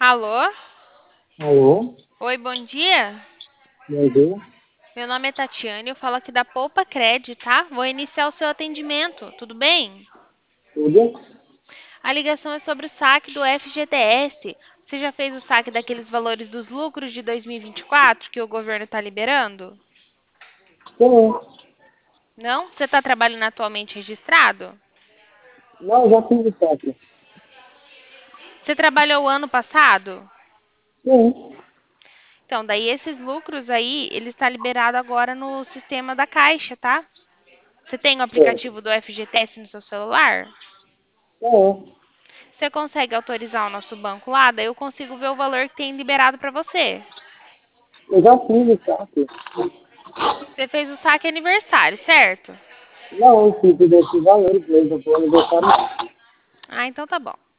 Alô? Alô, Oi, bom dia. bom dia. Meu nome é Tatiane, eu falo aqui da Poupa Cred, tá? Vou iniciar o seu atendimento, tudo bem? Tudo? A ligação é sobre o saque do FGTS. Você já fez o saque daqueles valores dos lucros de 2024 que o governo está liberando? Sim. Não? Você está trabalhando atualmente registrado? Não, já fiz o saque. Você trabalhou o ano passado? Sim. Então, daí esses lucros aí, ele está liberado agora no sistema da Caixa, tá? Você tem o Certo. aplicativo do FGTS no seu celular? Sim. Você consegue autorizar o nosso banco lá? Daí eu consigo ver o valor que tem liberado para você. Eu já fiz o saque. Você fez o saque aniversário, certo? Não, eu fiz desse valor mesmo, por aniversário. Ah, então tá bom.